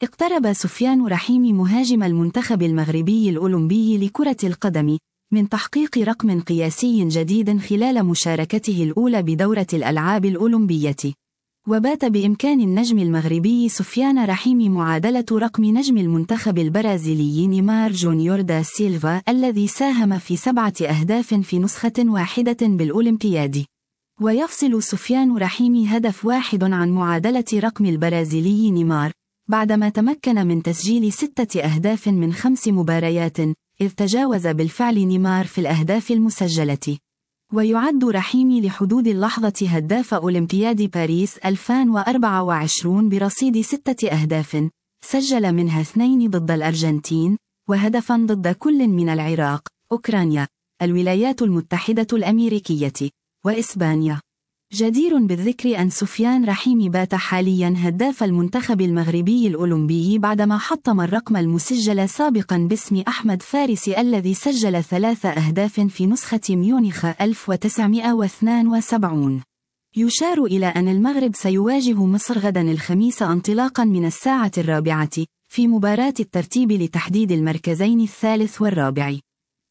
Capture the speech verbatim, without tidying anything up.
اقترب سفيان رحيمي مهاجم المنتخب المغربي الأولمبي لكرة القدم من تحقيق رقم قياسي جديد خلال مشاركته الأولى بدورة الألعاب الأولمبية. وبات بإمكان النجم المغربي سفيان رحيمي معادلة رقم نجم المنتخب البرازيلي نيمار جونيور دا سيلفا الذي ساهم في سبعة أهداف في نسخة واحدة بالأولمبياد. ويفصل سفيان رحيمي هدف واحد عن معادلة رقم البرازيلي نيمار بعدما تمكن من تسجيل ستة أهداف من خمس مباريات، إذ تجاوز بالفعل نيمار في الأهداف المسجلة. ويعد رحيمي لحدود اللحظة هداف أولمبياد باريس ألفين وأربعة وعشرين برصيد ستة أهداف، سجل منها اثنين ضد الأرجنتين، وهدفا ضد كل من العراق، أوكرانيا، الولايات المتحدة الأمريكية، وإسبانيا. جدير بالذكر أن سفيان رحيمي بات حاليا هداف المنتخب المغربي الأولمبي بعدما حطم الرقم المسجل سابقا باسم أحمد فارسي الذي سجل ثلاث أهداف في نسخة ميونخ ألف وتسعمائة واثنين وسبعين. يشار إلى أن المغرب سيواجه مصر غدا الخميس انطلاقا من الساعة الرابعة في مباراة الترتيب لتحديد المركزين الثالث والرابع.